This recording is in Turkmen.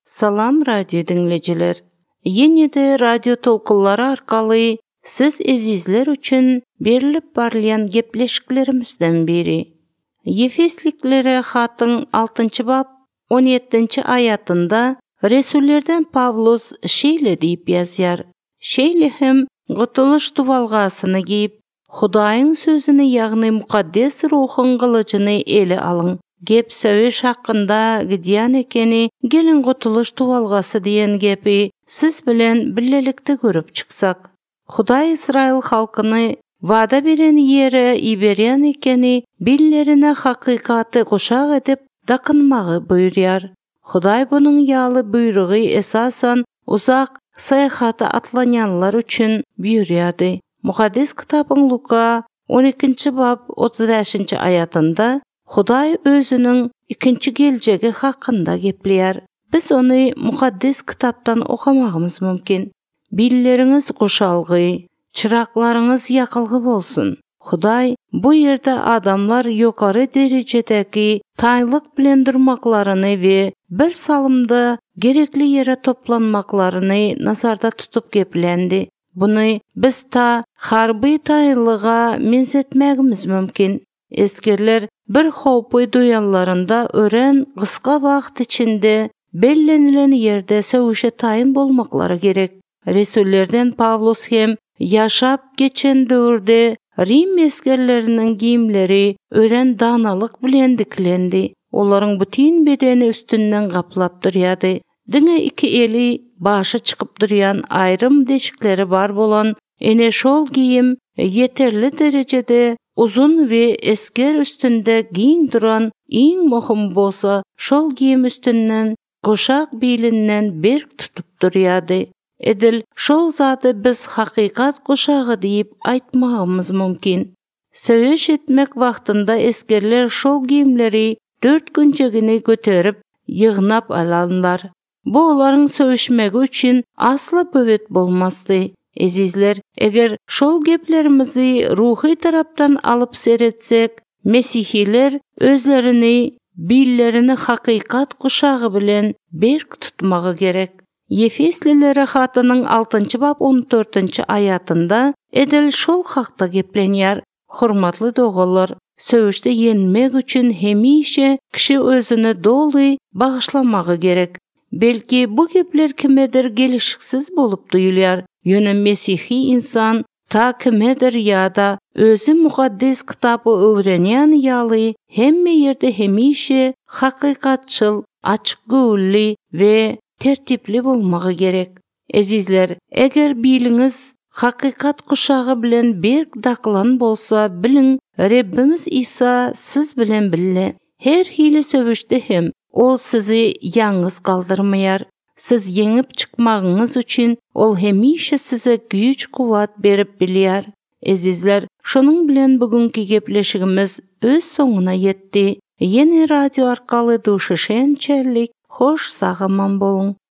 Salam radyo dinleyiciler. Yeni de radyo tolkunları arkalı siz ezizler üçün berilip barlayan gepleşiklerimizden biri. Efesliklere hatın 6. bab 17. ayatında Resullerden Pavlus şeyle deyip yazar. Şeyle hem qutuluş tuvalgasını giyip, Hudayın sözünü yağını mukaddes ruhun kılıcını ele alın. Gep söğüş hakkında gidiyan ekeni gelin qutuluş tuvalgası diyen gepi siz bilen birlelikte görüp çıksak. Huday İsrail halkını vada beren yere iberiyan ekeni billerine hakikatı kuşak edip dakınmağı buyuryar. Huday bunun yağlı buyruğu esasan uzak sayhata atlanyanlar üçün buyuryadı. Muqaddes kitabın Luka 12. bab 35. ayatında Huday özünün ikinci geljegi hakkında gepliyar. Biz onu muqaddes kitaptan okumağımız mümkün. Billeriniz qoşalgı, çıraklarınız yakılgı bolsun. Huday bu yerde adamlar yukarı derecedeki taylık bilen durmaklarını ve bir salımda gerekli yere toplanmaklarını nazarda tutup geplendi. Bunu biz ta harbi taylığa mensetmegimiz mümkün. Eskerler bir howpy duyanlarında ören kıska vakt içinde bellenilen yerde söwüşe tayin bolmakları gerek. Resullerden Pavlus hem yaşap geçen dövrde Rim eskerlerinin giyimleri ören danalık bilen diklendi. Olaryň bütün bedeni üstünden gaplap durýady. Diňe iki eli başa çıkıp durýan ayrım deşikleri bar bolan ene şol giyim yeterli derecede uzun ve esker üstünde giyin duran iň muhim bolsa şol giyim üstünden goşak bilinden berk tutup durýady. Edil şol zady biz hakikat goşagy diýip aýtmagymyz mümkin. Söwüş etmek wagtynda eskerler şol giyimleri 4 günjegini göterip ýygnap alanlar. Bu olaryň söwüşmegi üçin asla böwet bolmasdy. Ezizler, eger şol geplerimizi ruhi tarapdan alıp seretsek, Mesihiler özlerini, billerini hakikat kuşağı bilen berk tutmağı gerek. Efeslilere hatynyň 6. bab 14. ayatında edil şol hakda geplenýär. Hormatly dogalar, söwüşde yenmek üçün hemişe kişi özüni doly bagyşlamagy gerek. Belki bu gepler kimedir gelişiksiz bolup duyulýar. Ýöne Mesihi insan ta kimedir ýa-da özü muqaddes kitapy öwrenýän ýaly hemme ýerde hemişe hakykatçyl, açyk göwülli we tertipli bolmagy gerek. Ezizler, eger biliňiz hakikat kuşağı bilen berk daklan bolsa biliň Rabbimiz İsa siz bilen bille. Her hili sövüşde hem ol sizi ýalňyz kaldyrmaýar. Siz yeňip çykmagyňyz üçin ol hemişe size güýç kuwat berip bilýär. Ezizler, şonuň bilen bugünkü gepleşigimiz öz soňuna ýetdi. Ýene radio arkaly duşuşençelik hoş sagaman bolun.